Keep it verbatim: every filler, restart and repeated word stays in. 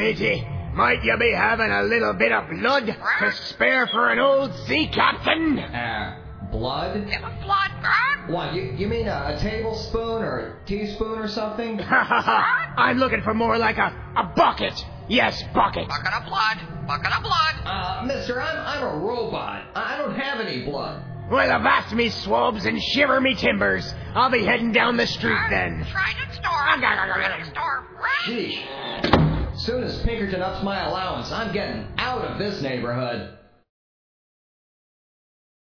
matey. Might you be having a little bit of blood to spare for an old sea captain? Uh, blood? Yeah, blood, huh? What, you, you mean a, a tablespoon or a teaspoon or something? Ha ha ha! I'm looking for more like a, a bucket. Yes, bucket. Bucket of blood. Bucket of blood. Uh, mister, I'm, I'm a robot. I don't have any blood. Well, avast me swabs and shiver me timbers. I'll be heading down the street then. Trident store. Trident store. Sheesh. Soon as Pinkerton ups my allowance, I'm getting out of this neighborhood.